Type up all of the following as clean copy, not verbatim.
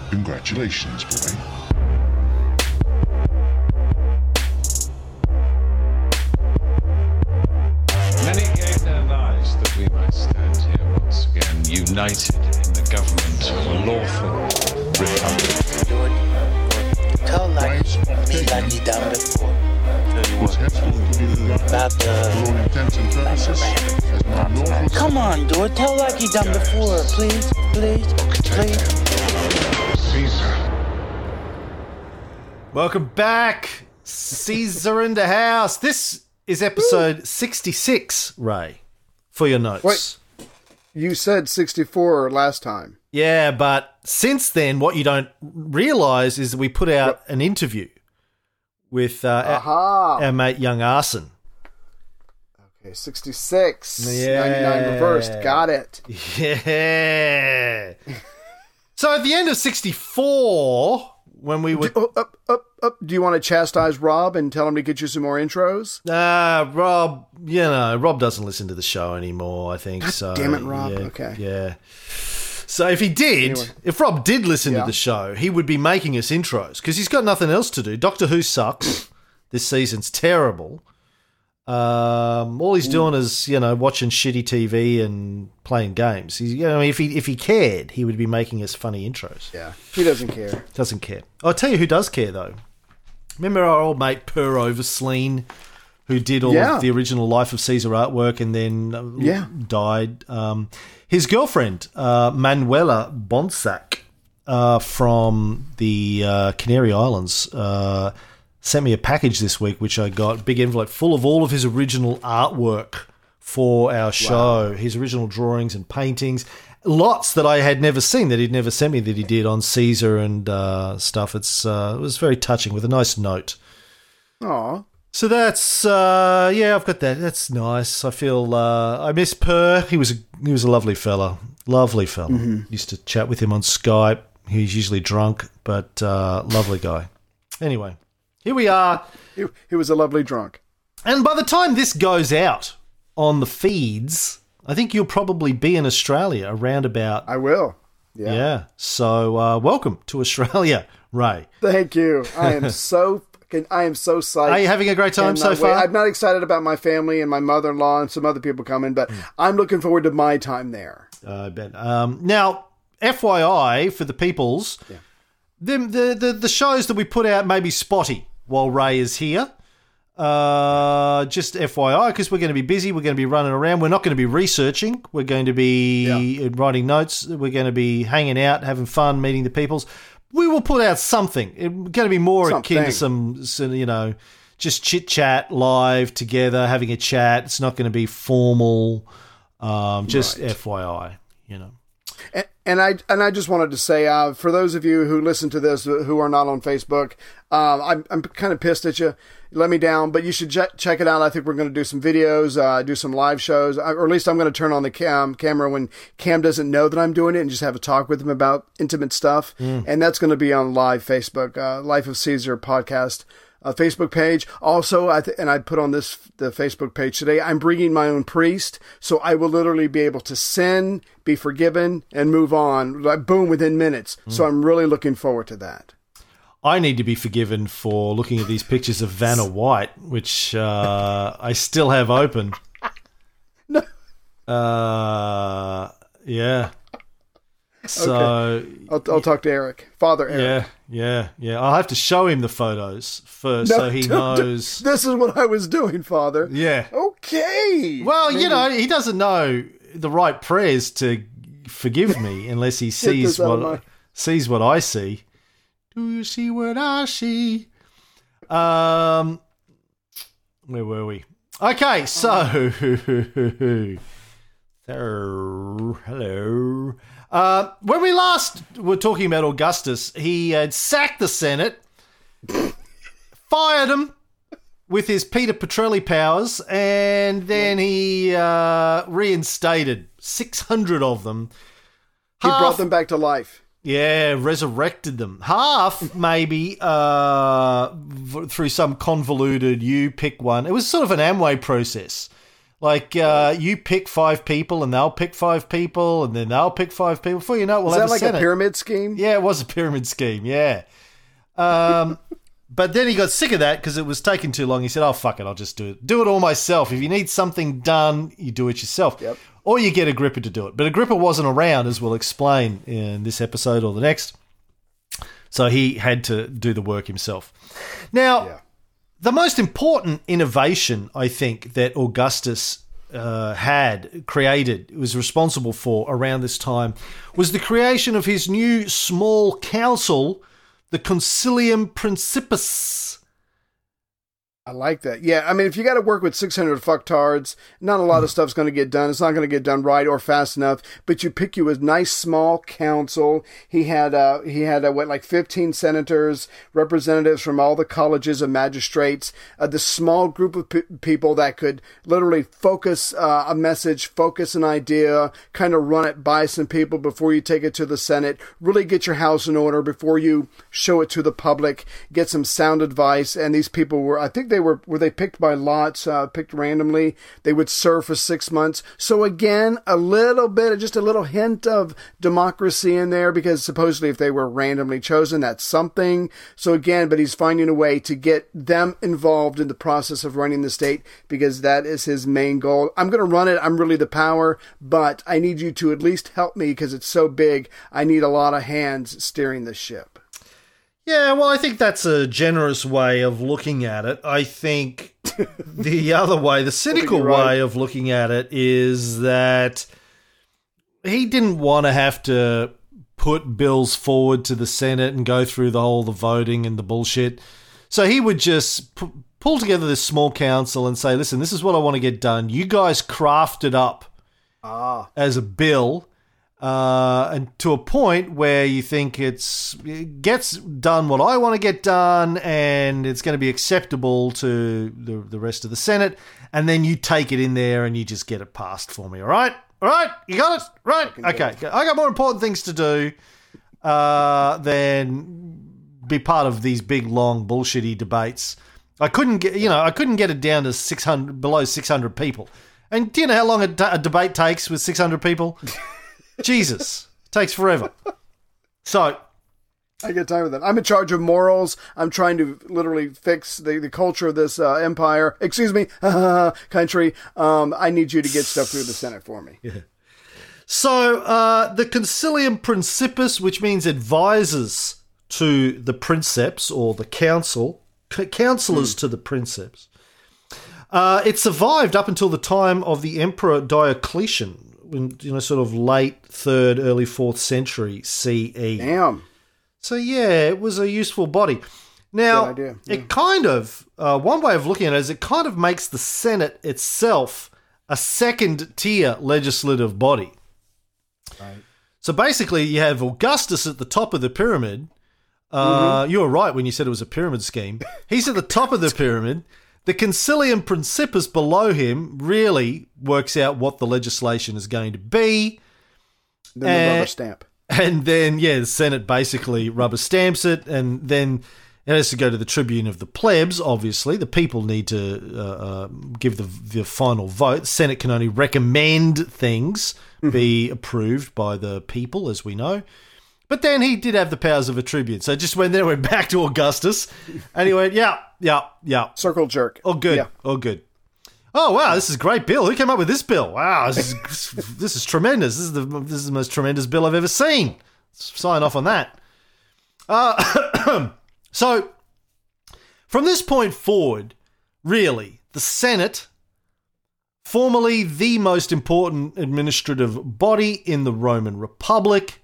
Congratulations, boy. Many gave their lives that we might stand here once again, united in the government of a lawful republic. Tell like you done before. About Come on, do it. Tell like you done before, please. Caesar. Welcome back, Caesar in the house. This is episode 66, Ray, for your notes. Wait. You said 64 last time. Yeah, but since then, what you don't realise is that we put out an interview with our mate Young Arson. Okay, 66. Yeah. 99 reversed. Got it. Yeah. So at the end of 64, when we were... Do you want to chastise Rob and tell him to get you some more intros? Rob doesn't listen to the show anymore, I think. God damn it, Rob. Yeah, okay. Yeah. So if he did, if Rob did listen to the show, he would be making us intros because he's got nothing else to do. Doctor Who sucks. This season's terrible. All he's doing is, watching shitty TV and playing games. He's, if he cared, he would be making us funny intros. Yeah, he doesn't care. Doesn't care. I'll tell you who does care, though. Remember our old mate Per Oversleen, who did all of the original Life of Caesar artwork and then died? His girlfriend, Manuela Bonsack, from the Canary Islands, sent me a package this week, which I got, big envelope full of all of his original artwork for our show, his original drawings and paintings, lots that I had never seen that he'd never sent me that he did on Caesar and stuff. It was very touching with a nice note. Aw. So that's, I've got that. That's nice. I feel, I miss Per. He was a lovely fella. Lovely fella. Mm-hmm. Used to chat with him on Skype. He's usually drunk, but lovely guy. Anyway. Here we are. He was a lovely drunk. And by the time this goes out on the feeds, I think you'll probably be in Australia around about... I will. Yeah. So welcome to Australia, Ray. Thank you. I am so psyched. Are you having a great time so far? I'm not excited about my family and my mother-in-law and some other people coming, but I'm looking forward to my time there. I bet. Now, FYI for the peoples, the shows that we put out may be spotty while Ray is here. Just FYI, because we're going to be busy. We're going to be running around. We're not going to be researching. We're going to be writing notes. We're going to be hanging out, having fun, meeting the peoples. We will put out something. It's going to be more akin to some just chit-chat live together, having a chat. It's not going to be formal. Just FYI, And I just wanted to say, for those of you who listen to this who are not on Facebook, I'm kind of pissed at you. You let me down, but you should check it out. I think we're going to do some videos, do some live shows, or at least I'm going to turn on the camera when Cam doesn't know that I'm doing it and just have a talk with him about intimate stuff. And that's going to be on live Facebook, Life of Caesar podcast. Facebook page. Also, and I put on the Facebook page today, I'm bringing my own priest, so I will literally be able to sin, be forgiven, and move on, like boom, within minutes. So I'm really looking forward to that. I need to be forgiven for looking at these pictures of Vanna White, which I still have open. No. Yeah. So okay. I'll talk to Eric, Father Eric. Yeah. I'll have to show him the photos first so he knows. This is what I was doing, Father. Yeah. Okay. Well, maybe. He doesn't know the right prayers to forgive me unless he sees what I see. Do you see what I see? Where were we? Okay, so hello. When we last were talking about Augustus, he had sacked the Senate, fired him with his Peter Petrelli powers, and then he reinstated 600 of them. He brought them back to life. Yeah, resurrected them. Half, maybe, through some convoluted, you pick one. It was sort of an Amway process. Like, you pick 5 people, and they'll pick 5 people, and then they'll pick 5 people. Before you know it, we'll have a Senate. Is that like a pyramid scheme? Yeah, it was a pyramid scheme, yeah. But then he got sick of that because it was taking too long. He said, oh, fuck it, I'll just do it. Do it all myself. If you need something done, you do it yourself. Yep. Or you get Agrippa to do it. But Agrippa wasn't around, as we'll explain in this episode or the next. So he had to do the work himself. Now, the most important innovation, I think, that Augustus had created, was responsible for around this time, was the creation of his new small council, the Concilium Principis. I like that. Yeah, I mean, if you got to work with 600 fucktards, not a lot of stuff's going to get done. It's not going to get done right or fast enough. But you pick you a nice small council. He had 15 senators, representatives from all the colleges of magistrates. The small group of people that could literally focus a message, focus an idea, kind of run it by some people before you take it to the Senate. Really get your house in order before you show it to the public. Get some sound advice. And these people were, I think were they picked by lots, picked randomly. They would serve for 6 months. So again, just a little hint of democracy in there, because supposedly if they were randomly chosen, that's something. So again, but he's finding a way to get them involved in the process of running the state, because that is his main goal. I'm going to run it. I'm really the power, but I need you to at least help me because it's so big. I need a lot of hands steering the ship. Yeah, well, I think that's a generous way of looking at it. I think the other way, the cynical way of looking at it, is that he didn't want to have to put bills forward to the Senate and go through the voting and the bullshit. So he would just pull together this small council and say, listen, this is what I want to get done. You guys craft it up as a bill. And to a point where you think it gets done what I want to get done, and it's going to be acceptable to the rest of the Senate, and then you take it in there and you just get it passed for me, all right? All right? You got it? Right? Okay. I got more important things to do than be part of these big, long, bullshitty debates. I couldn't get it down to below 600 people. And do you know how long a debate takes with 600 people? Jesus, it takes forever. So I get time with that. I'm in charge of morals. I'm trying to literally fix the culture of this country. I need you to get stuff through the Senate for me. Yeah. So the Concilium Principis, which means advisors to the princeps, or the council, counselors to the princeps. It survived up until the time of the Emperor Diocletian, in sort of late 3rd, early 4th century CE. Damn. So, yeah, it was a useful body. Now, it kind of, one way of looking at it is it kind of makes the Senate itself a second-tier legislative body. Right. So, basically, you have Augustus at the top of the pyramid. You were right when you said it was a pyramid scheme. He's at the top of the pyramid. The Concilium Principis below him really works out what the legislation is going to be. Then the rubber stamp. And then, the Senate basically rubber stamps it, and then it has to go to the tribune of the plebs, obviously. The people need to give the final vote. The Senate can only recommend things be approved by the people, as we know. But then he did have the powers of a tribune. So just went back to Augustus, and he went, yeah. Circle jerk. Oh, good. Yeah. Oh, good. Oh, wow, this is a great bill. Who came up with this bill? Wow, this is tremendous. This is the most tremendous bill I've ever seen. Sign off on that. So, from this point forward, really, the Senate, formerly the most important administrative body in the Roman Republic,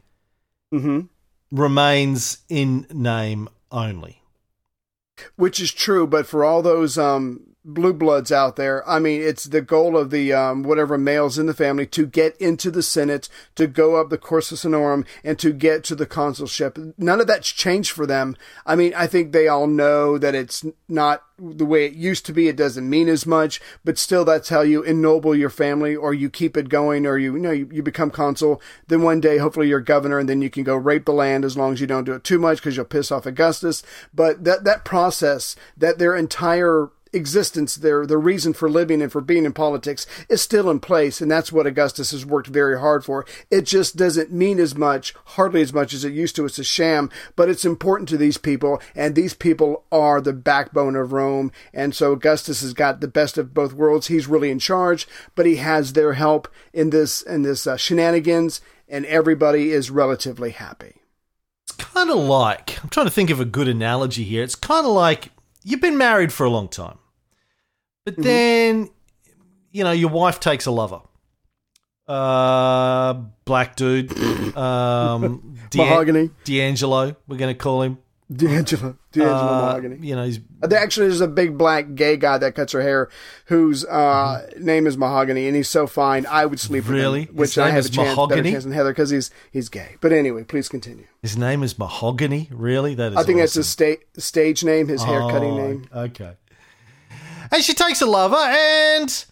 remains in name only. Which is true, but for all those blue bloods out there, I mean, it's the goal of the whatever males in the family to get into the Senate, to go up the Cursus Honorum, and to get to the consulship. None of that's changed for them. I mean, I think they all know that it's not the way it used to be. It doesn't mean as much, but still, that's how you ennoble your family, or you keep it going, or you become consul. Then one day, hopefully, you're governor, and then you can go rape the land, as long as you don't do it too much, because you'll piss off Augustus. But that process, that their entire existence, their reason for living and for being in politics is still in place, and that's what Augustus has worked very hard for. It just doesn't mean as much, hardly as much as it used to. It's a sham, but it's important to these people, and these people are the backbone of Rome, and so Augustus has got the best of both worlds. He's really in charge, but he has their help in this shenanigans, and everybody is relatively happy. It's kind of like, I'm trying to think of a good analogy here. It's kind of like you've been married for a long time, but then, your wife takes a lover. Black dude. Mahogany. D'Angelo, we're going to call him. D'Angelo Mahogany. Actually, there's a big black gay guy that cuts her hair whose name is Mahogany, and he's so fine. I would sleep with him. Which I have a better chance than Heather because he's gay. But anyway, please continue. His name is Mahogany? Really? That is I think awesome. That's his stage name, his hair cutting name. Okay. And she takes a lover, and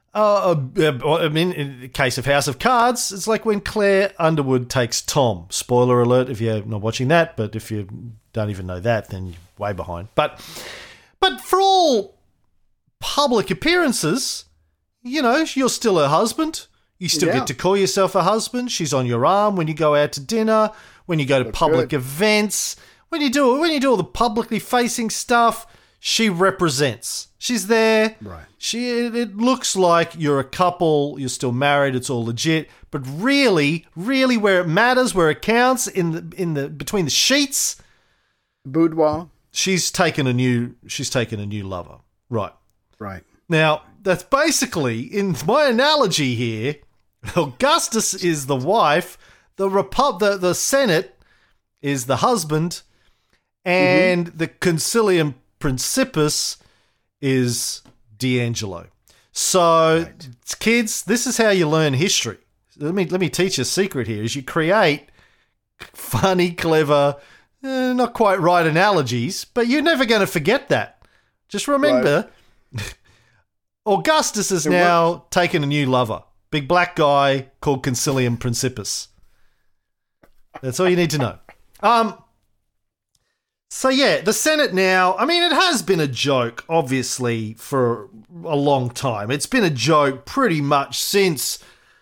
in the case of House of Cards, it's like when Claire Underwood takes Tom. Spoiler alert if you're not watching that, but if you don't even know that, then you're way behind. But for all public appearances, you're still her husband. You still get to call yourself a husband. She's on your arm when you go out to dinner, when you go to public events, when you do all the publicly facing stuff. She represents. She's there. Right. It looks like you're a couple. You're still married. It's all legit. But really, where it matters, where it counts, in the between the sheets, boudoir. She's taken a new lover. Right. Right. Now that's basically, in my analogy here, Augustus is the wife, the Senate is the husband, and the Concilium Principus is D'Angelo. So, kids, this is how you learn history. Let me teach you a secret here. Is you create funny, clever, not quite right analogies, but you're never going to forget that. Just remember, Augustus has now taken a new lover. Big black guy called Concilium Principus. That's all you need to know. So, the Senate now, it has been a joke, obviously, for a long time. It's been a joke pretty much since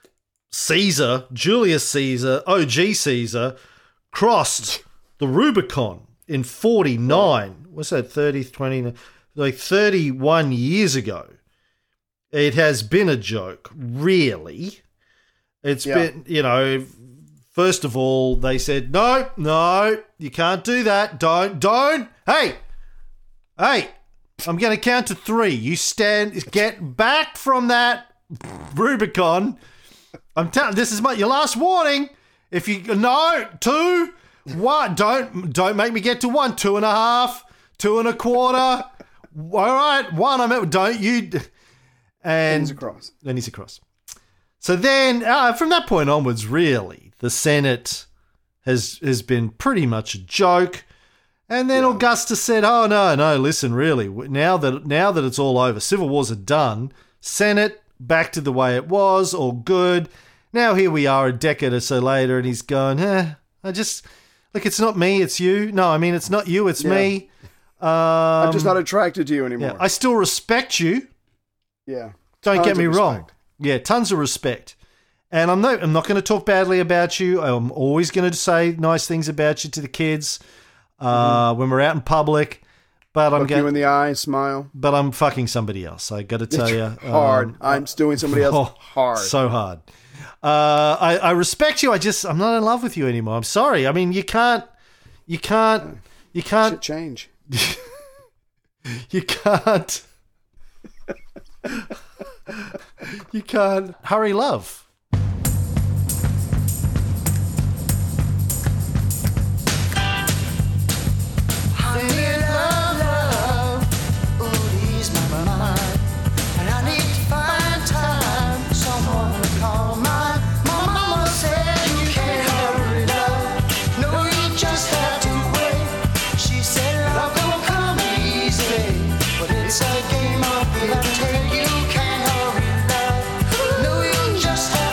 Julius Caesar, OG Caesar, crossed the Rubicon in 49. What's that, 31 years ago. It has been a joke, really. It's been, first of all, they said, no, you can't do that. Don't. Hey, I'm going to count to 3. You get back from that Rubicon. I'm telling, this is your last warning. If you, 2, 1, don't make me get to 1, 2.5, 2 1/4. All right, 1, I'm at, don't you. And then he's across. So then, from that point onwards, really, the Senate has been pretty much a joke. And then Augustus said, "Oh no, listen, really, now that it's all over, civil wars are done. Senate back to the way it was, all good. Now here we are, a decade or so later, and he's going, it's not me, it's you. No, it's not you, it's me. I'm just not attracted to you anymore. Yeah, I still respect you. Yeah, don't get me wrong. Yeah, tons of respect." And I'm not going to talk badly about you. I'm always going to say nice things about you to the kids when we're out in public. But look you in the eye, smile. But I'm fucking somebody else. I got to tell you, hard. I'm doing somebody else hard. So hard. I respect you. I'm not in love with you anymore. I'm sorry. You can't. Should change. You can't. You can't hurry love. It's a game of give and take. You can't hurry love. No, you just have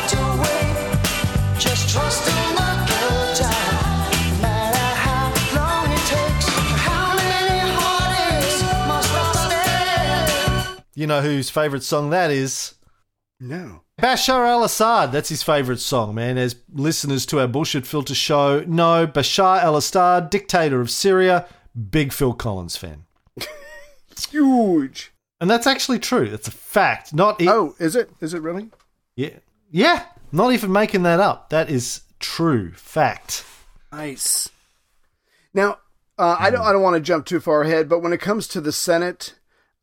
know whose favourite song that is? No. Bashar al-Assad. That's his favourite song, man. As listeners to our Bullshit Filter show know, Bashar al-Assad, dictator of Syria, big Phil Collins fan. Huge. And that's actually true. That's a fact. Oh, is it? Is it really? Yeah. Yeah. Not even making that up. That is true. Fact. Nice. Now, I don't want to jump too far ahead, but when it comes to the Senate,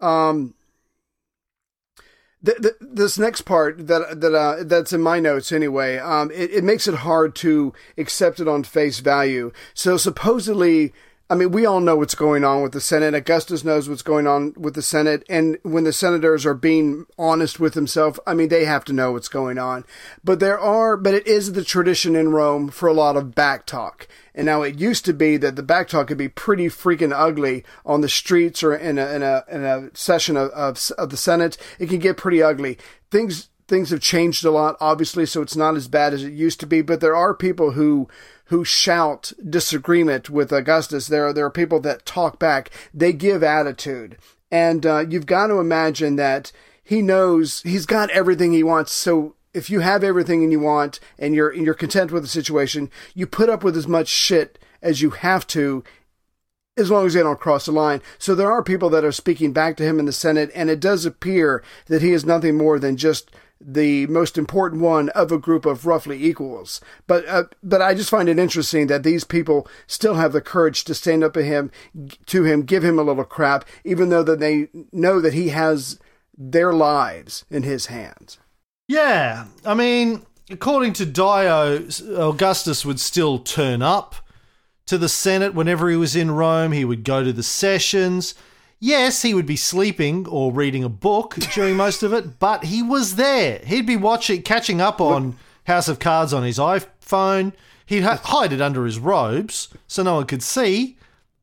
this next part that's in my notes anyway, it makes it hard to accept it on face value. So supposedly, I mean, we all know what's going on with the Senate. Augustus knows what's going on with the Senate. And when the senators are being honest with themselves, I mean, they have to know what's going on. But it is the tradition in Rome for a lot of backtalk. And now it used to be that the backtalk could be pretty freaking ugly on the streets or in a session of the Senate. It can get pretty ugly. Things have changed a lot, obviously, so it's not as bad as it used to be. But there are people who shout disagreement with Augustus. There are people that talk back. They give attitude. And you've got to imagine that he knows he's got everything he wants. So if you have everything you want and you're content with the situation, you put up with as much shit as you have to, as long as they don't cross the line. So there are people that are speaking back to him in the Senate, and it does appear that he is nothing more than just the most important one of a group of roughly equals. But I just find it interesting that these people still have the courage to stand up to him, give him a little crap, even though that they know that he has their lives in his hands. Yeah, I mean, according to Dio, Augustus would still turn up to the Senate whenever he was in Rome. He would go to the sessions. Yes, he would be sleeping or reading a book during most of it, but he was there. He'd be catching up on House of Cards on his iPhone. He'd hide it under his robes so no one could see.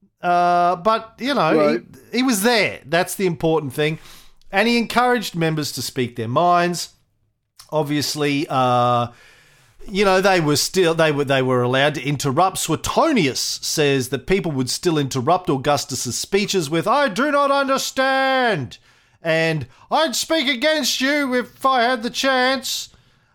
But, you know, right. He was there. That's the important thing. And he encouraged members to speak their minds. Obviously, you know, they were allowed to interrupt. Suetonius says that people would still interrupt Augustus's speeches with, "I do not understand," and "I'd speak against you if I had the chance,"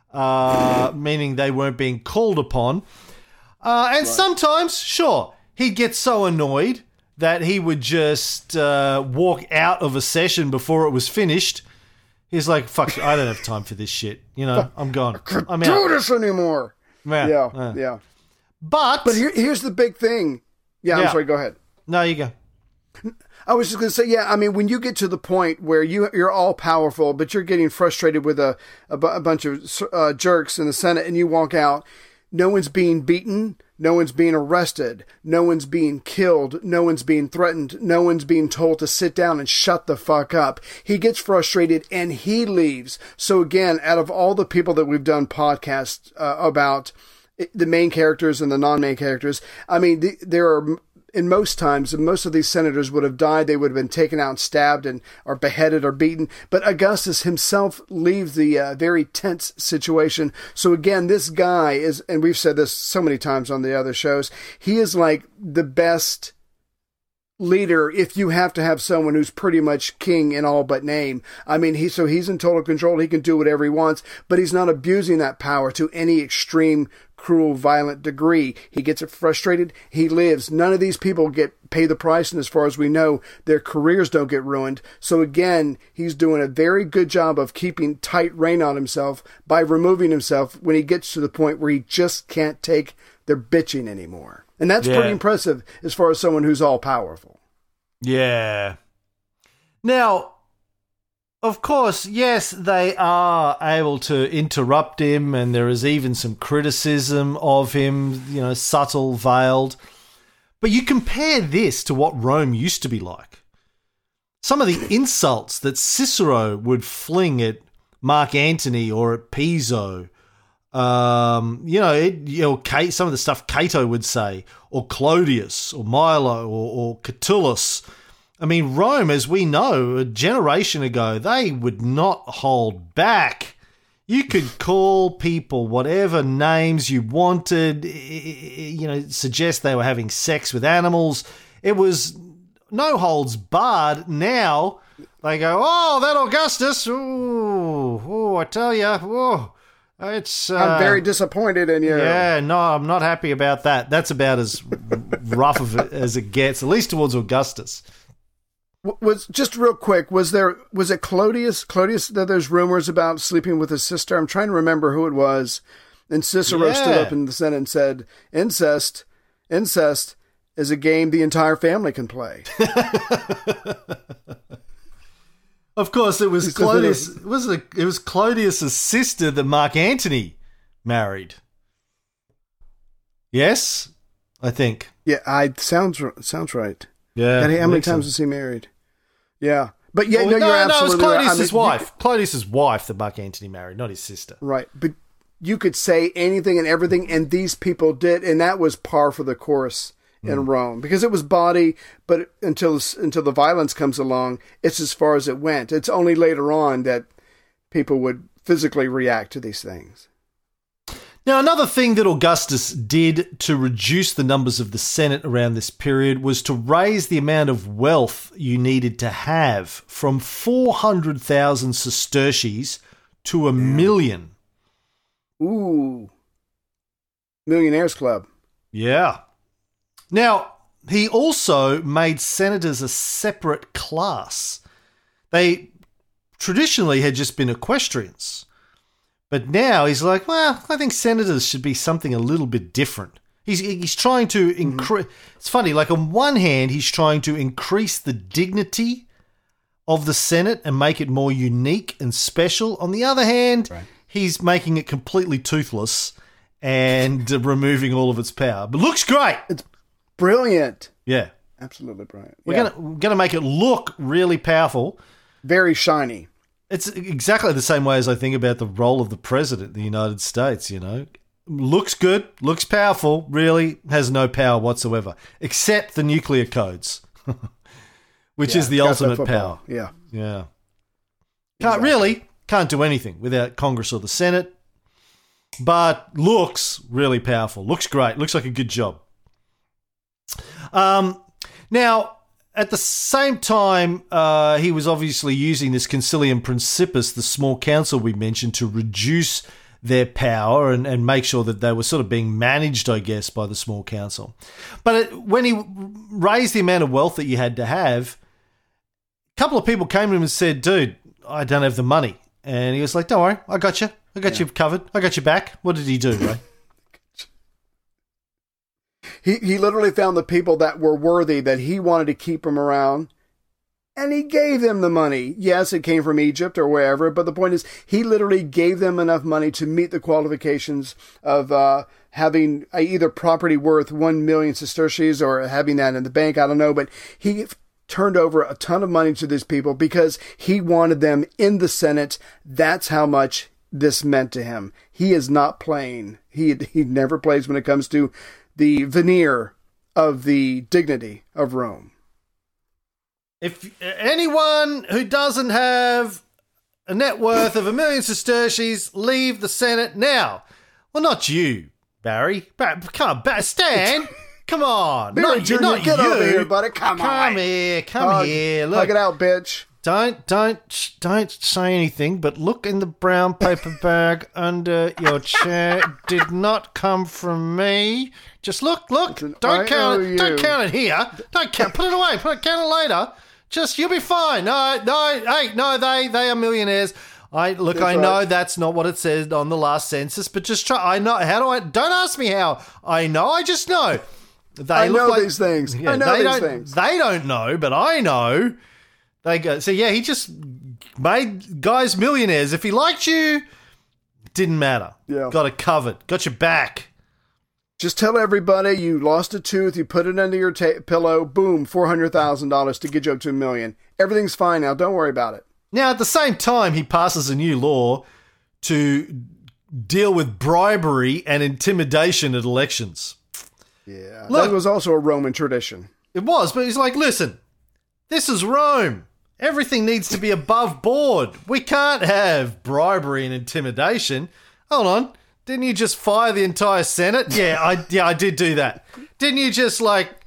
meaning they weren't being called upon. And sometimes, sure, he'd get so annoyed that he would just walk out of a session before it was finished. He's like, "Fuck, I don't have time for this shit. You know, I'm gone. I can't I'm do out. this anymore." Yeah. But here's the big thing. Yeah, I'm sorry, go ahead. No, you go. I was just going to say, yeah, I mean, when you get to the point where you're all powerful, but you're getting frustrated with a bunch of jerks in the Senate and you walk out, no one's being beaten, no one's being arrested, no one's being killed, no one's being threatened, no one's being told to sit down and shut the fuck up. He gets frustrated and he leaves. So again, out of all the people that we've done podcasts about, the main characters and the non-main characters, I mean, there are... In most times, most of these senators would have died. They would have been taken out and stabbed or beheaded or beaten. But Augustus himself leaves the very tense situation. So again, this guy is, and we've said this so many times on the other shows, he is like the best leader if you have to have someone who's pretty much king in all but name. I mean, he's in total control. He can do whatever he wants, but he's not abusing that power to any extreme, cruel, violent degree. He gets it frustrated. He lives. None of these people pay the price, and as far as we know, their careers don't get ruined. So again, he's doing a very good job of keeping tight rein on himself by removing himself when he gets to the point where he just can't take their bitching anymore. And that's pretty impressive as far as someone who's all powerful. Yeah. Now, of course, yes, they are able to interrupt him, and there is even some criticism of him, you know, subtle, veiled. But you compare this to what Rome used to be like. Some of the insults that Cicero would fling at Mark Antony or at Piso, some of the stuff Cato would say, or Clodius, or Milo, or Catullus. I mean, Rome, as we know, a generation ago, they would not hold back. You could call people whatever names you wanted, suggest they were having sex with animals. It was no holds barred. Now, They go, oh, that Augustus, ooh, I tell you, it's... I'm very disappointed in you. Yeah, no, I'm not happy about that. That's about as rough of it as it gets, at least towards Augustus. Was just real quick, was it Clodius that there's rumors about sleeping with his sister? I'm trying to remember who it was. And Cicero stood up in the Senate and said, incest is a game the entire family can play. Of course, it was Clodius. It was Clodius's sister that Mark Antony married. Yes, I think. Yeah, sounds right. Yeah. How many times was he married? Yeah, but yeah, you're absolutely right. No, it was Clodius's wife. Clodius's wife that Mark Antony married, not his sister. Right, but you could say anything and everything, and these people did, and that was par for the course in Rome, because it was body, but until the violence comes along, it's as far as it went. It's only later on that people would physically react to these things. Now, another thing that Augustus did to reduce the numbers of the Senate around this period was to raise the amount of wealth you needed to have from 400,000 sesterces to 1 million. Ooh. Millionaires Club. Yeah. Now, he also made senators a separate class. They traditionally had just been equestrians. But now he's like, well, I think senators should be something a little bit different. He's trying to increase... It's funny, like on one hand, he's trying to increase the dignity of the Senate and make it more unique and special. On the other hand, he's making it completely toothless and removing all of its power. But looks great. It's brilliant. Yeah. Absolutely brilliant. We're gonna make it look really powerful. Very shiny. It's exactly the same way as I think about the role of the president of the United States, you know. Looks good, looks powerful, really has no power whatsoever, except the nuclear codes, which is the ultimate power. Yeah. Yeah. Can't do anything without Congress or the Senate, but looks really powerful. Looks great. Looks like a good job. Now, at the same time, he was obviously using this Concilium Principis, the small council we mentioned, to reduce their power and make sure that they were sort of being managed, I guess, by the small council. But when he raised the amount of wealth that you had to have, a couple of people came to him and said, dude, I don't have the money. And he was like, don't worry, I got you. I got you covered. I got you back. What did he do, Ray? He literally found the people that were worthy, that he wanted to keep them around, and he gave them the money. Yes, it came from Egypt or wherever, but the point is he literally gave them enough money to meet the qualifications of having either property worth 1 million sesterces or having that in the bank. I don't know, but he turned over a ton of money to these people because he wanted them in the Senate. That's how much this meant to him. He is not playing. He never plays when it comes to the veneer of the dignity of Rome. If anyone who doesn't have a net worth of 1 million sesterces, leave the Senate now. Well, not you, Barry. Come on, Stan. Come on. Barry Jr., get over here, buddy. Come on. Come here. Look. Hug it out, bitch. Don't say anything, but look in the brown paper bag under your chair. Did not come from me. Just look. Don't count it. Don't count it here. Don't count. Put it away. Count it later. You'll be fine. No. They are millionaires. I know that's not what it said on the last census, but just try. I know. Don't ask me how. I know. I just know. I know these things. Yeah, I know these things. They don't know, but I know. They go, so yeah, he just made guys millionaires. If he liked you, didn't matter. Yeah. Got it covered. Got your back. Just tell everybody you lost a tooth, you put it under your pillow, boom, $400,000 to get you up to $1 million. Everything's fine now. Don't worry about it. Now, at the same time, he passes a new law to deal with bribery and intimidation at elections. Yeah, that was also a Roman tradition. It was, but he's like, listen, this is Rome. Everything needs to be above board. We can't have bribery and intimidation. Hold on. Didn't you just fire the entire Senate? Yeah, I did do that. Didn't you just,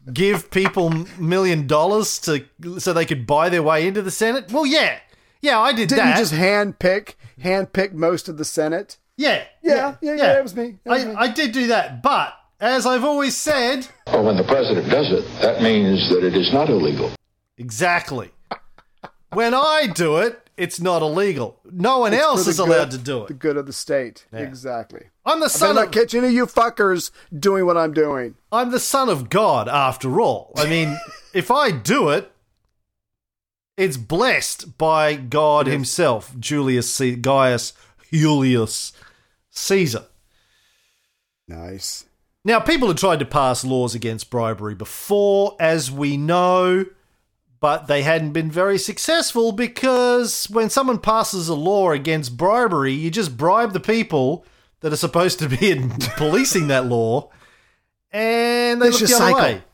give people $1 million so they could buy their way into the Senate? Well, yeah, I did that. Didn't you just handpick most of the Senate? Yeah, it was me. I did do that, but as I've always said, well, when the president does it, that means that it is not illegal. Exactly. When I do it, it's not illegal. No one else is allowed to do it. The good of the state. Yeah. Exactly. I'm the son of... not catch any of you fuckers doing what I'm doing. I'm the son of God, after all. I mean, if I do it, it's blessed by God himself, Gaius Julius Caesar. Nice. Now, people have tried to pass laws against bribery before, as we know, but they hadn't been very successful because when someone passes a law against bribery, you just bribe the people that are supposed to be policing that law, and they look the other way.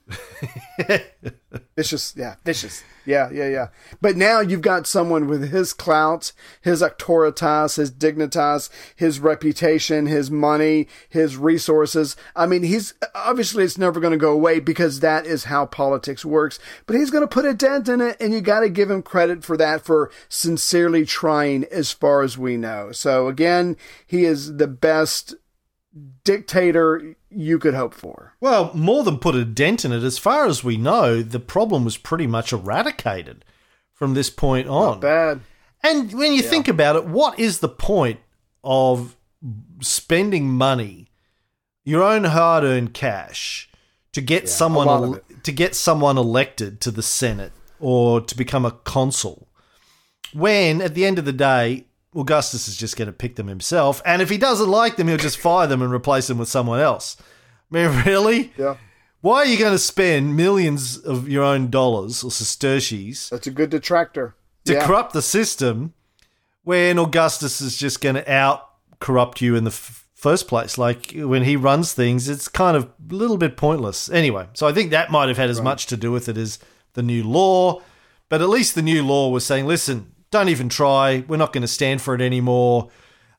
Vicious. Yeah. But now you've got someone with his clout, his auctoritas, his dignitas, his reputation, his money, his resources. I mean, obviously it's never going to go away because that is how politics works, but he's going to put a dent in it, and you got to give him credit for that, for sincerely trying, as far as we know. So again, he is the best dictator you could hope for. Well, more than put a dent in it, as far as we know, the problem was pretty much eradicated from this point on. Not bad. And when you think about it, what is the point of spending money, your own hard-earned cash, to get someone elected to the Senate or to become a consul, when at the end of the day, Augustus is just going to pick them himself, and if he doesn't like them, he'll just fire them and replace them with someone else. I mean, really? Yeah. Why are you going to spend millions of your own dollars or sesterces? That's a good detractor. To corrupt the system when Augustus is just going to out-corrupt you in the first place? Like, when he runs things, it's kind of a little bit pointless. Anyway, so I think that might have had as much to do with it as the new law, but at least the new law was saying, listen, don't even try. We're not going to stand for it anymore.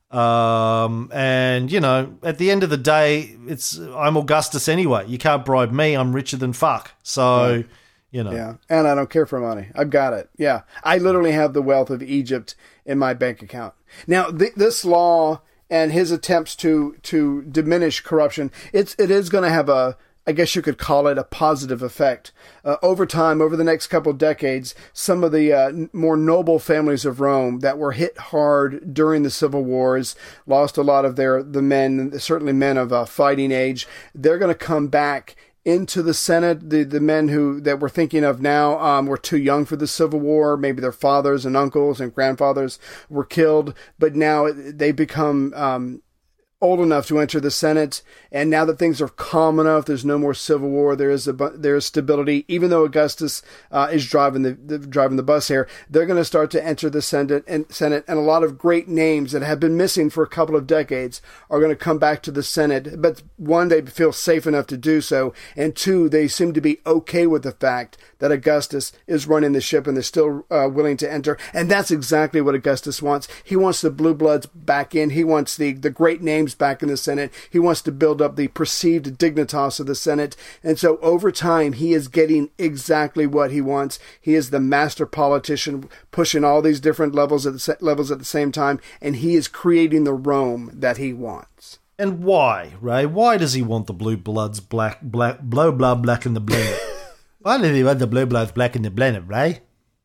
And, you know, at the end of the day, I'm Augustus anyway. You can't bribe me. I'm richer than fuck. So, you know. Yeah, and I don't care for money. I've got it. Yeah, I literally have the wealth of Egypt in my bank account. Now, this law and his attempts to diminish corruption, it is going to have I guess you could call it a positive effect. Over time, over the next couple of decades, some of the more noble families of Rome that were hit hard during the civil wars, lost a lot of the men, certainly men of fighting age, they're going to come back into the Senate. The men that we're thinking of now were too young for the Civil War. Maybe their fathers and uncles and grandfathers were killed, but now they become old enough to enter the Senate, and now that things are calm enough, there's no more civil war, there is stability. Even though Augustus is driving the bus here, they're going to start to enter the Senate, and a lot of great names that have been missing for a couple of decades are going to come back to the Senate. But one, they feel safe enough to do so, and two, they seem to be okay with the fact that Augustus is running the ship, and they're still willing to enter. And that's exactly what Augustus wants. He wants the blue bloods back in. He wants the great names back in the Senate. He wants to build up the perceived dignitas of the Senate. And so over time, he is getting exactly what he wants. He is the master politician, pushing all these different levels at the same time, and he is creating the Rome that he wants. And why, Ray? Why does he want the blue bloods black in the blender? Why does he want the blue bloods black in the blender, Ray?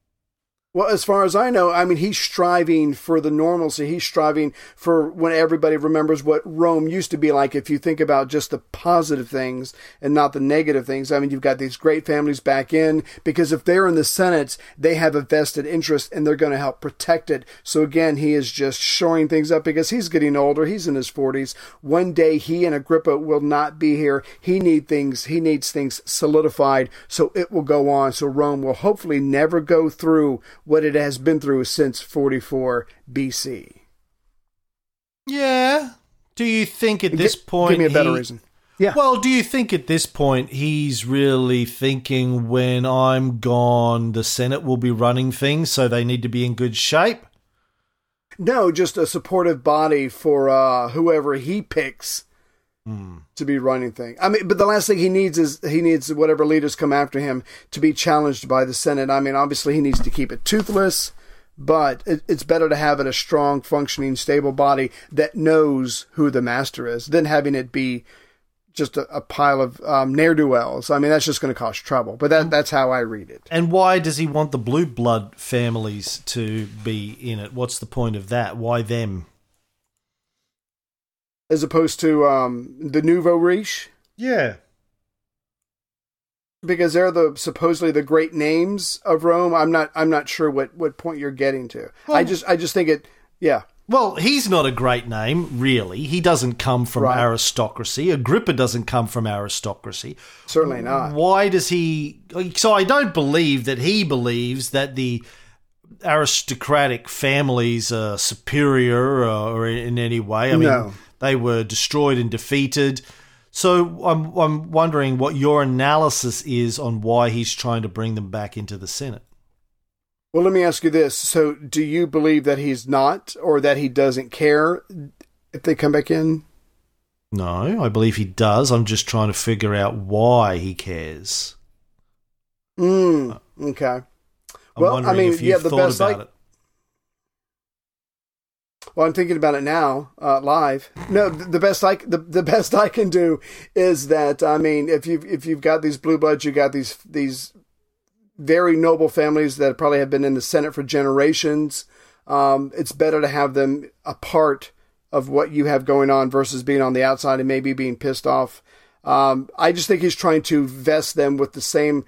Well, as far as I know, I mean, he's striving for the normalcy. He's striving for when everybody remembers what Rome used to be like, if you think about just the positive things and not the negative things. I mean, you've got these great families back in, because if they're in the Senate, they have a vested interest and they're going to help protect it. So again, he is just shoring things up because he's getting older. He's in his 40s. One day he and Agrippa will not be here. He needs things solidified so it will go on. So Rome will hopefully never go through what it has been through since 44 BC. Yeah. Do you think at this point... Give me a better reason. Yeah. Well, do you think at this point he's really thinking, when I'm gone, the Senate will be running things, so they need to be in good shape? No, just a supportive body for whoever he picks to be running things. I mean, but the last thing he needs whatever leaders come after him to be challenged by the Senate. I mean, obviously he needs to keep it toothless, but it's better to have it a strong, functioning, stable body that knows who the master is than having it be just a pile of ne'er-do-wells. I mean, that's just going to cause trouble. But that's how I read it. And why does he want the blue blood families to be in it? What's the point of that? Why them? As opposed to the nouveau riche? Yeah. Because they're supposedly the great names of Rome. I'm not sure what point you're getting to. Well, I just think it. Yeah. Well, he's not a great name, really. He doesn't come from aristocracy. Agrippa doesn't come from aristocracy. Certainly not. Why does he? So I don't believe that he believes that the aristocratic families are superior or in any way. I mean, they were destroyed and defeated. So I'm wondering what your analysis is on why he's trying to bring them back into the Senate. Well, let me ask you this. So do you believe that he's not, or that he doesn't care if they come back in? No, I believe he does. I'm just trying to figure out why he cares. Okay. I'm wondering if you've thought about it. Well, I'm thinking about it now, live. No, the best I can do is that, I mean, if you've got these blue bloods, you got these very noble families that probably have been in the Senate for generations. It's better to have them a part of what you have going on versus being on the outside and maybe being pissed off. I just think he's trying to vest them with the same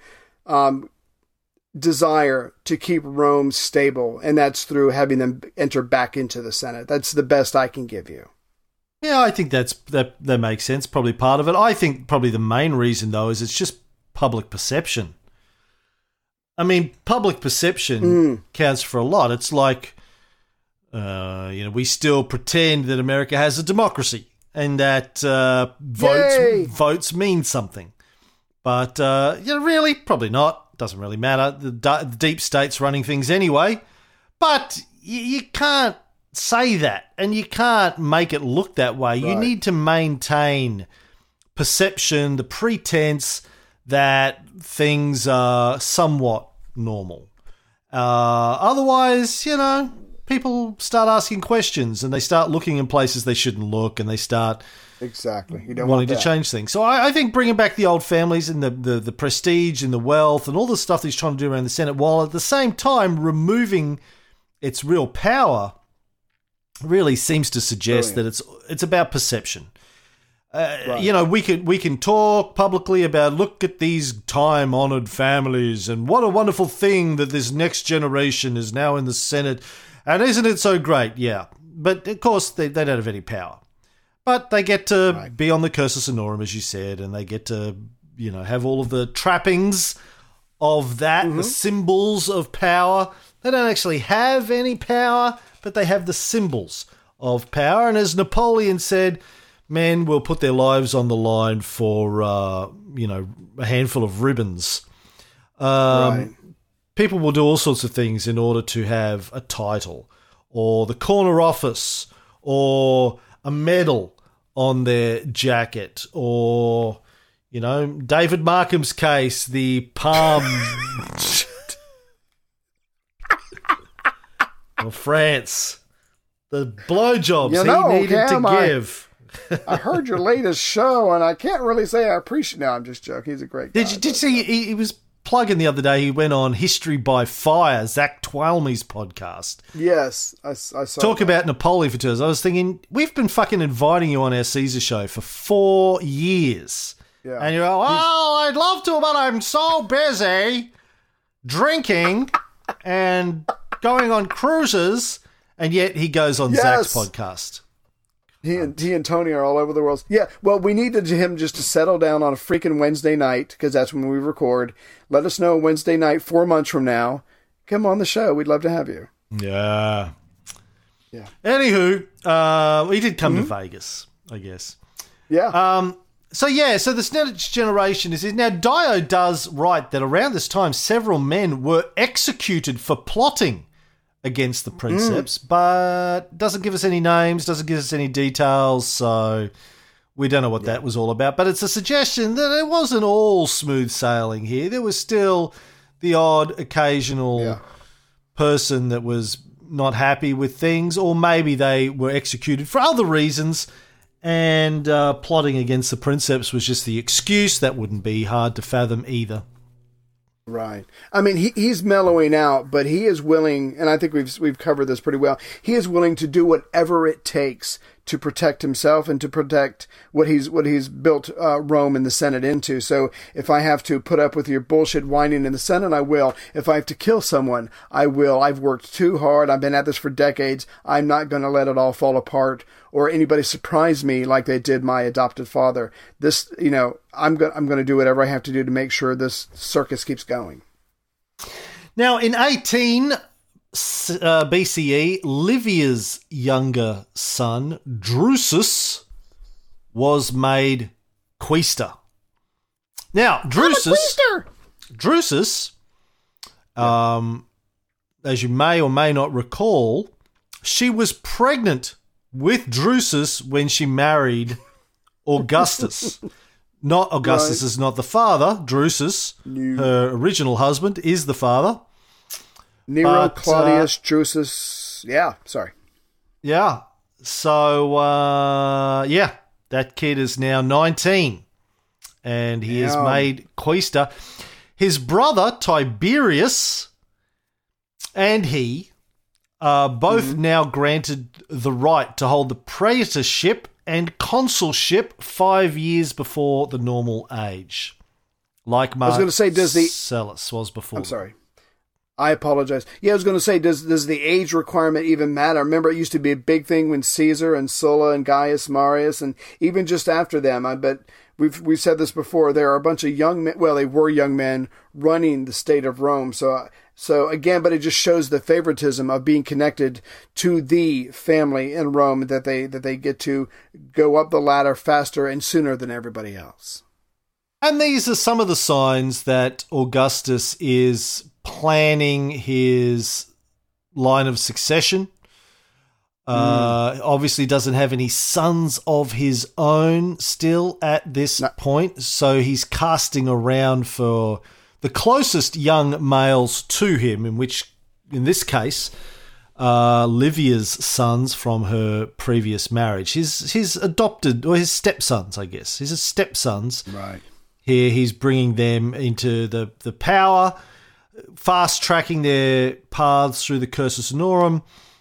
desire to keep Rome stable, and that's through having them enter back into the Senate. That's the best I can give you. Yeah, I think that makes sense. Probably part of it. I think probably the main reason, though, is it's just public perception. I mean, public perception counts for a lot. It's like, we still pretend that America has a democracy and that votes mean something. But, really, probably not. Doesn't really matter. The deep state's running things anyway. But you can't say that, and you can't make it look that way. Right. You need to maintain perception, the pretense that things are somewhat normal. Otherwise, people start asking questions and they start looking in places they shouldn't look, and they start wanting to change things. So I think bringing back the old families and the prestige and the wealth and all the stuff that he's trying to do around the Senate, while at the same time removing its real power, really seems to suggest that it's about perception. We can talk publicly about, look at these time-honored families and what a wonderful thing that this next generation is now in the Senate, and isn't it so great? Yeah, but of course they don't have any power. But they get to be on the cursus honorum, as you said, and they get to, have all of the trappings of that, the symbols of power. They don't actually have any power, but they have the symbols of power. And as Napoleon said, men will put their lives on the line for, a handful of ribbons. People will do all sorts of things in order to have a title or the corner office or a medal on their jacket, or, David Markham's case, the palm or France, the blowjobs he needed to give. I heard your latest show, and I can't really say I appreciate. No, I'm just joking. He's a great guy. Did you see? He was plugging the other day. He went on History by Fire, Zach Twalmey's podcast. Yes, I saw. Talk about Napoleon for 2 hours. I was thinking, we've been fucking inviting you on our Caesar show for 4 years. Yeah. And you're like, I'd love to, but I'm so busy drinking and going on cruises. And yet he goes on Zach's podcast. He and Tony are all over the world. Yeah, well, we needed him just to settle down on a freaking Wednesday night, because that's when we record. Let us know Wednesday night 4 months from now. Come on the show. We'd love to have you. Yeah. Anywho, he did come to Vegas, I guess. Yeah. So the next generation is now, Dio does write that around this time, several men were executed for plotting against the princeps, but doesn't give us any names, doesn't give us any details, so We don't know what that was all about, but it's a suggestion that it wasn't all smooth sailing here. There was still the odd occasional person that was not happy with things, or maybe they were executed for other reasons, and plotting against the princeps was just the excuse. That wouldn't be hard to fathom either. Right. I mean, he's mellowing out, but he is willing, and I think we've covered this pretty well. He is willing to do whatever it takes to protect himself and to protect what he's built Rome and the Senate into. So if I have to put up with your bullshit whining in the Senate, I will. If I have to kill someone, I will. I've worked too hard. I've been at this for decades. I'm not going to let it all fall apart or anybody surprise me like they did my adopted father. This, I'm going to do whatever I have to do to make sure this circus keeps going. Now, in 18 BCE, Livia's younger son, Drusus, was made quaestor. Now, Drusus, as you may or may not recall, she was pregnant with Drusus when she married Augustus. Not Augustus is not the father. Drusus, her original husband, is the father. Nero, Claudius, Drusus. Yeah, sorry. Yeah. So, that kid is now 19 and he is made quaestor. His brother, Tiberius, and he are both now granted the right to hold the praetorship and consulship 5 years before the normal age. Like Marcellus was before. I'm sorry. I apologize. Yeah, I was going to say, does the age requirement even matter? Remember, it used to be a big thing when Caesar and Sulla and Gaius Marius, and even just after them. I bet we've said this before. There are a bunch of young men. Well, they were young men running the state of Rome. So again, but it just shows the favoritism of being connected to the family in Rome, that they get to go up the ladder faster and sooner than everybody else. And these are some of the signs that Augustus is planning his line of succession. Obviously doesn't have any sons of his own still at this point, so he's casting around for the closest young males to him, in this case, Livia's sons from her previous marriage. His adopted, or his stepsons, I guess. His stepsons. Right. Here he's bringing them into the power, fast-tracking their paths through the Cursus Honorum.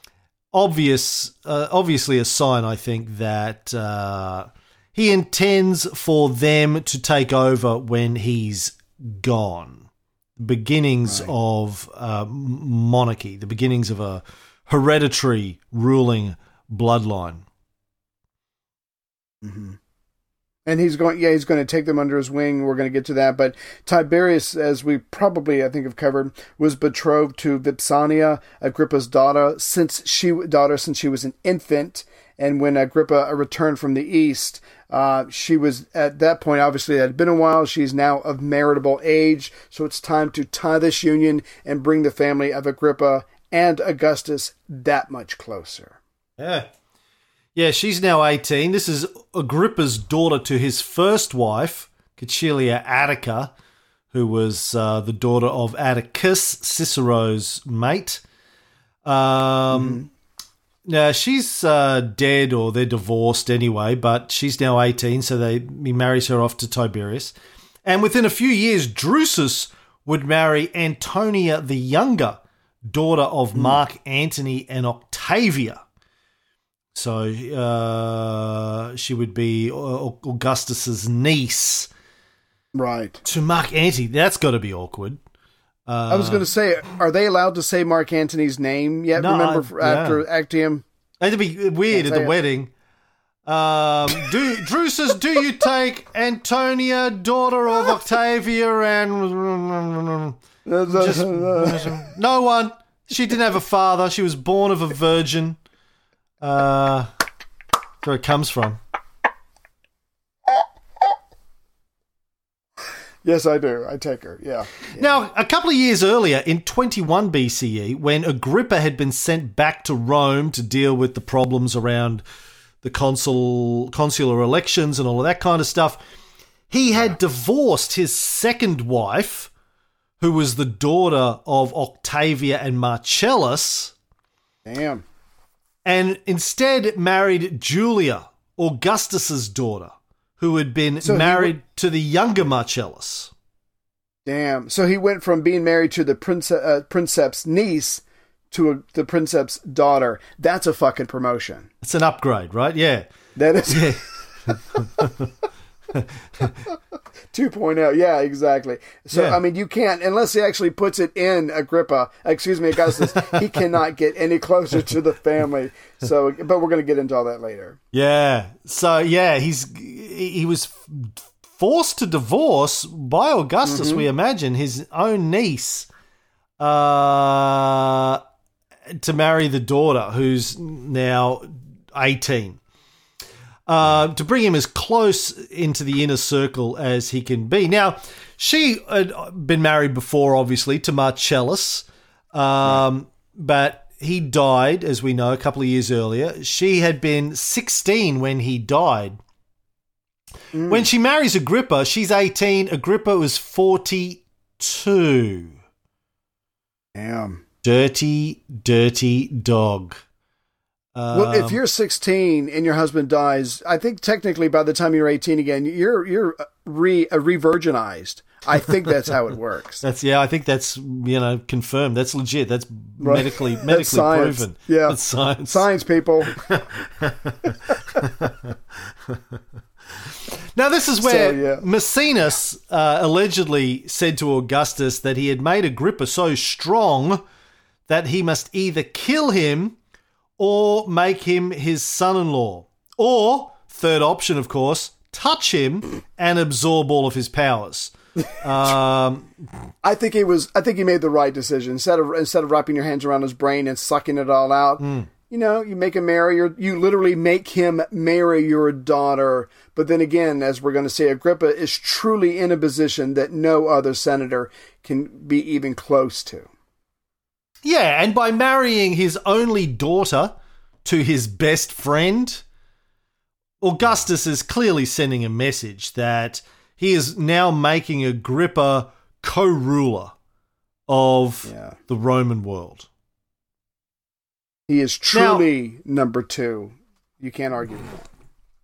Obviously a sign, I think, that he intends for them to take over when he's gone. Beginnings of monarchy, the beginnings of a hereditary ruling bloodline. Mm-hmm. And he's going to take them under his wing. We're going to get to that. But Tiberius, as we probably, I think, have covered, was betrothed to Vipsania, Agrippa's daughter, since she was an infant. And when Agrippa returned from the East, she was, at that point, obviously, it had been a while. She's now of marriageable age. So it's time to tie this union and bring the family of Agrippa and Augustus that much closer. Yeah. Yeah, she's now 18. This is Agrippa's daughter to his first wife, Caecilia Attica, who was the daughter of Atticus, Cicero's mate. Now, she's dead, or they're divorced anyway, but she's now 18, so he marries her off to Tiberius. And within a few years, Drusus would marry Antonia the Younger, daughter of Mark Antony and Octavia. So she would be Augustus's niece. Right. To Mark Antony. That's got to be awkward. I was going to say, are they allowed to say Mark Antony's name yet? No, remember after Actium? It'd be weird at the wedding. Drusus, do you take Antonia, daughter of Octavia, and... no one. She didn't have a father. She was born of a virgin. Where it comes from. Yes, I do. I take her, yeah. Now, a couple of years earlier, in 21 BCE, when Agrippa had been sent back to Rome to deal with the problems around the consular elections and all of that kind of stuff. He had divorced his second wife, who was the daughter of Octavia and Marcellus. Damn. And instead married Julia, Augustus's daughter, who had been married to the younger Marcellus. Damn. So he went from being married to the princeps niece to the princeps daughter. That's a fucking promotion. It's an upgrade, right? Yeah. That is. Yeah. 2.0. Yeah, exactly. So, yeah. I mean, you can't, unless he actually puts it in Augustus, he cannot get any closer to the family. So, but we're going to get into all that later. Yeah. So, yeah, he was forced to divorce by Augustus, we imagine, his own niece, to marry the daughter, who's now 18. To bring him as close into the inner circle as he can be. Now, she had been married before, obviously, to Marcellus, but he died, as we know, a couple of years earlier. She had been 16 when he died. When she marries Agrippa, she's 18. Agrippa was 42. Damn. Dirty, dirty dog. Well, if you're 16 and your husband dies, I think technically by the time you're 18 again, you're re-virginized. I think that's how it works. I think that's confirmed. That's legit. That's medically proven. Yeah, that's science. Science, people. Now, this is where Maecenas allegedly said to Augustus that he had made Agrippa so strong that he must either kill him or make him his son-in-law. Or, third option, of course, touch him and absorb all of his powers. I think he made the right decision. Instead of wrapping your hands around his brain and sucking it all out, you make him you literally make him marry your daughter. But then again, as we're going to say, Agrippa is truly in a position that no other senator can be even close to. Yeah, and by marrying his only daughter to his best friend, Augustus is clearly sending a message that he is now making Agrippa co-ruler of the Roman world. He is truly number 2. You can't argue with that.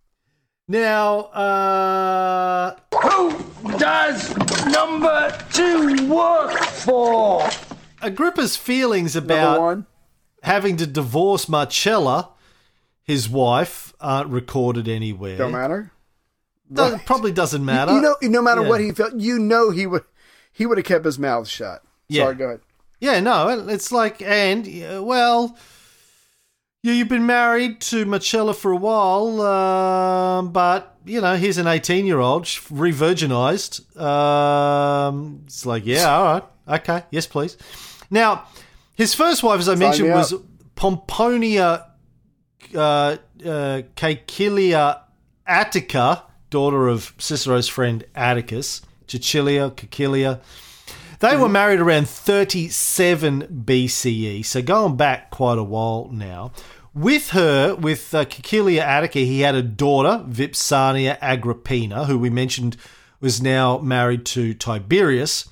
Now, who does number 2 work for? Agrippa's feelings about having to divorce Marcella, his wife, aren't recorded anywhere. Don't matter. Probably doesn't matter. No matter what he felt, he would have kept his mouth shut. Sorry, go ahead. Yeah, no, it's like, you've been married to Marcella for a while, but, here's an 18-year-old, re-virginized. It's like, all right, okay, yes, please. Now, his first wife, as I mentioned, was Pomponia Caecilia Attica, daughter of Cicero's friend Atticus, Caecilia. They were married around 37 BCE, so going back quite a while now. With Caecilia Attica, he had a daughter, Vipsania Agrippina, who we mentioned was now married to Tiberius.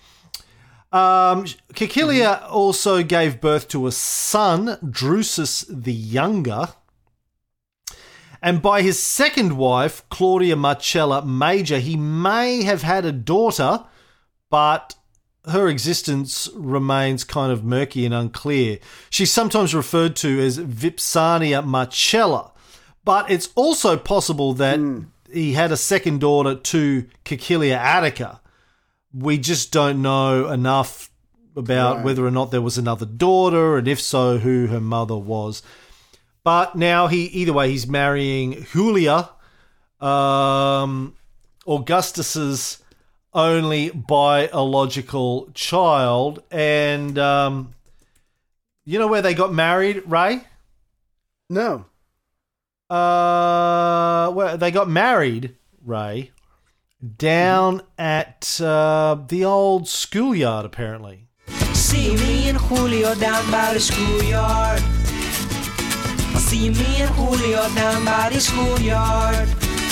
Caecilia also gave birth to a son, Drusus the Younger. And by his second wife, Claudia Marcella Major, he may have had a daughter, but her existence remains kind of murky and unclear. She's sometimes referred to as Vipsania Marcella, but it's also possible that he had a second daughter to Caecilia Attica. We just don't know enough about whether or not there was another daughter, and if so, who her mother was. But now he's marrying Julia, Augustus's only biological child. And you know where they got married, Ray? No. Where they got married, Ray, down at the old schoolyard, apparently. See me and Julio down by the schoolyard. I see me and Julio down by the schoolyard.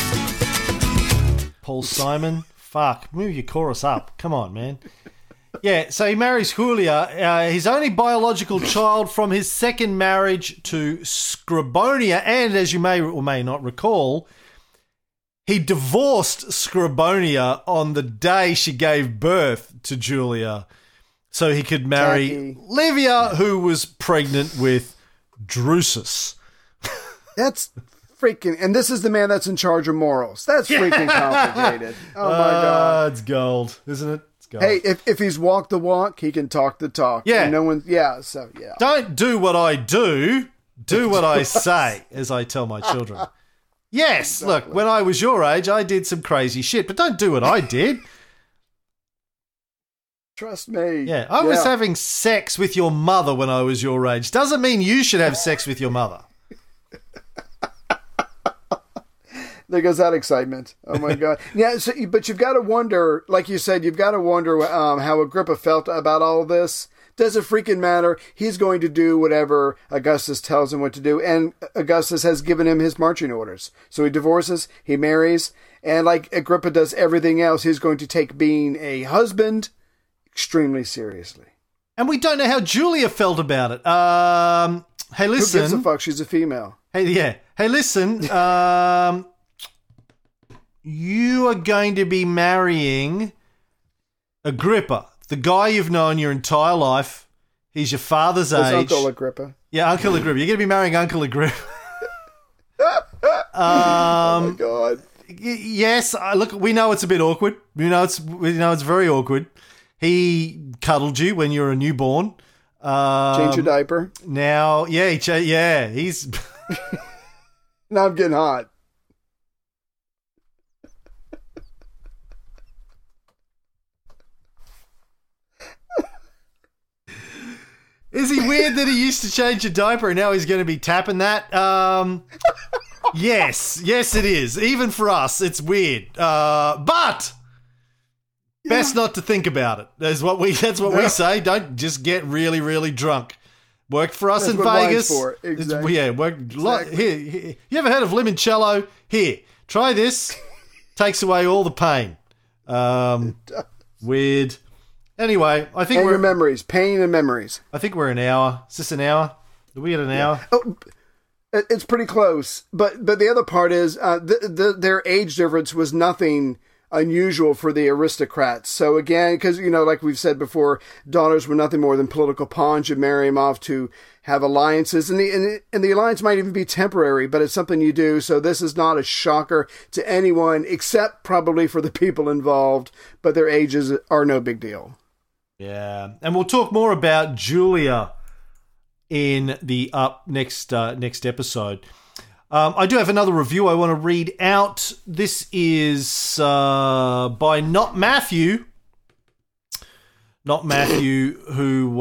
Paul Simon, fuck, move your chorus up. Come on, man. Yeah, so he marries Julia, his only biological child from his second marriage to Scribonia, and as you may or may not recall, he divorced Scribonia on the day she gave birth to Julia so he could marry Livia, who was pregnant with Drusus. That's freaking... And this is the man that's in charge of morals. That's freaking complicated. Oh, my God. It's gold, isn't it? Hey, if he's walked the walk, he can talk the talk. Yeah. And no one, yeah, so, yeah. Don't do what I do what I say, as I tell my children. Yes, exactly. Look, when I was your age, I did some crazy shit, but don't do what I did. Trust me. Yeah, I was having sex with your mother when I was your age. Doesn't mean you should have sex with your mother. There goes that excitement. Oh, my God. Yeah, so, but you've got to wonder, like you said, you've got to wonder how Agrippa felt about all of this. Does it freaking matter? He's going to do whatever Augustus tells him what to do, and Augustus has given him his marching orders. So he divorces, he marries, and like Agrippa does everything else, he's going to take being a husband extremely seriously. And we don't know how Julia felt about it. Hey, listen. Who gives a fuck? She's a female. Hey, yeah. Hey, listen. You are going to be marrying Agrippa, the guy you've known your entire life. He's your father's age. Uncle Agrippa. Yeah, Uncle Agrippa. You're going to be marrying Uncle Agrippa. Oh my God. Yes, look, we know it's a bit awkward. We know it's very awkward. He cuddled you when you were a newborn. Change your diaper. Now, he's. Now I'm getting hot. Is he weird that he used to change a diaper and now he's going to be tapping that? Yes, it is. Even for us, it's weird. But best not to think about it. That's what we say. Don't just get really, really drunk. Worked for us in Vegas. Exactly. Yeah, worked. Exactly. Here, you ever heard of limoncello? Here, try this. Takes away all the pain. Weird. Anyway, I think your memories, pain and memories. I think we're an hour. Is this an hour? Are we at an hour? Oh, it's pretty close. But the other part is their age difference was nothing unusual for the aristocrats. So again, because like we've said before, daughters were nothing more than political pawns. You marry them off to have alliances, and the alliance might even be temporary, but it's something you do. So this is not a shocker to anyone, except probably for the people involved. But their ages are no big deal. Yeah, and we'll talk more about Julia in the next episode. I do have another review I want to read out. This is by Not Matthew. Not Matthew, who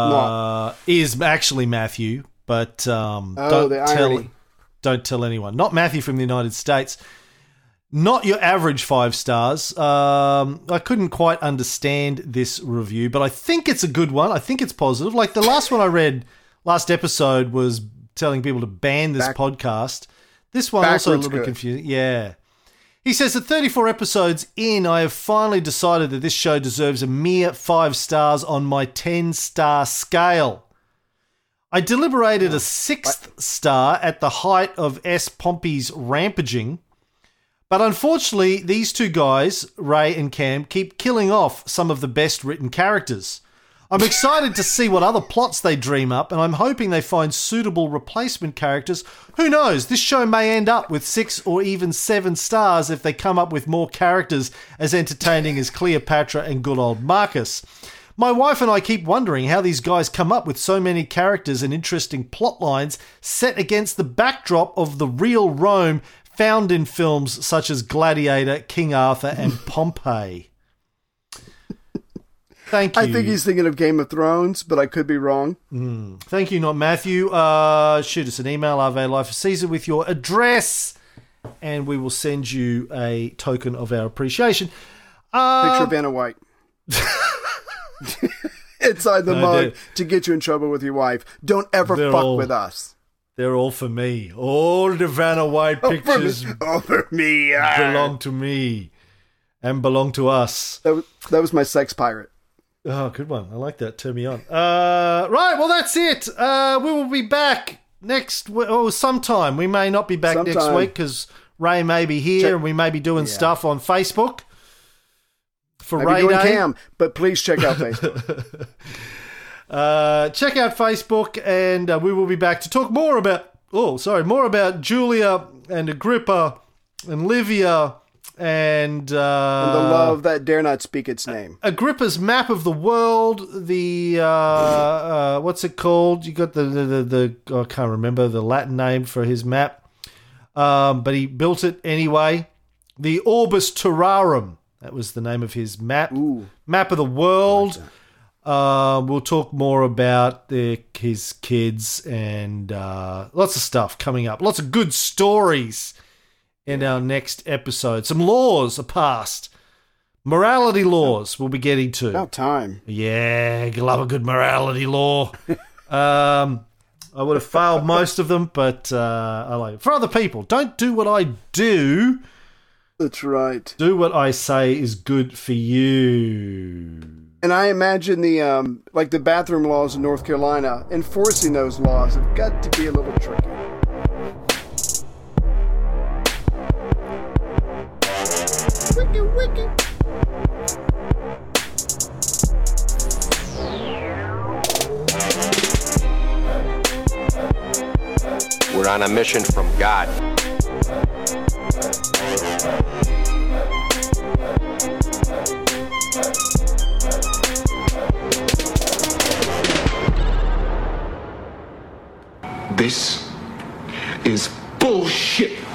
is actually Matthew, but don't tell anyone. Not Matthew from the United States. Not your average 5 stars. I couldn't quite understand this review, but I think it's a good one. I think it's positive. Like the last one I read, last episode, was telling people to ban this podcast. This one also a little bit confusing. Yeah. He says, at 34 episodes in, I have finally decided that this show deserves a mere 5 stars on my 10-star scale. I deliberated a 6th star at the height of S. Pompey's rampaging. But unfortunately, these two guys, Ray and Cam, keep killing off some of the best written characters. I'm excited to see what other plots they dream up, and I'm hoping they find suitable replacement characters. Who knows? This show may end up with 6 or even 7 stars if they come up with more characters as entertaining as Cleopatra and good old Marcus. My wife and I keep wondering how these guys come up with so many characters and interesting plot lines set against the backdrop of the real Rome found in films such as Gladiator, King Arthur, and Pompeii. Thank you. I think he's thinking of Game of Thrones, but I could be wrong. Thank you, Not Matthew. Shoot us an email, Ave Life of Caesar, with your address, and we will send you a token of our appreciation. Picture of Vanna White. Inside the mug to get you in trouble with your wife. Don't ever fuck with us. They're all for me. All the Vanna White pictures for me. belong to me and belong to us. That was my sex pirate. Oh, good one. I like that. Turn me on. Right, well, that's it. We will be back sometime. We may not be back next week because Ray may be here and we may be doing stuff on Facebook for Ray Day. Cam, but please check out Facebook. Check out Facebook, and we will be back to talk more about Julia and Agrippa and Livia and the love that dare not speak its name. Agrippa's map of the world. The what's it called? You got the I can't remember the Latin name for his map, but he built it anyway. The Orbis Terrarum. That was the name of his map. Ooh. Map of the world. We'll talk more about his kids and lots of stuff coming up. Lots of good stories in our next episode. Some laws are passed. Morality laws we'll be getting to. About time. Yeah, you love a good morality law. I would have failed most of them, but I like it. For other people, don't do what I do. That's right. Do what I say is good for you. And I imagine the bathroom laws in North Carolina, enforcing those laws have got to be a little tricky. Wiki, wiki. We're on a mission from God. This is bullshit.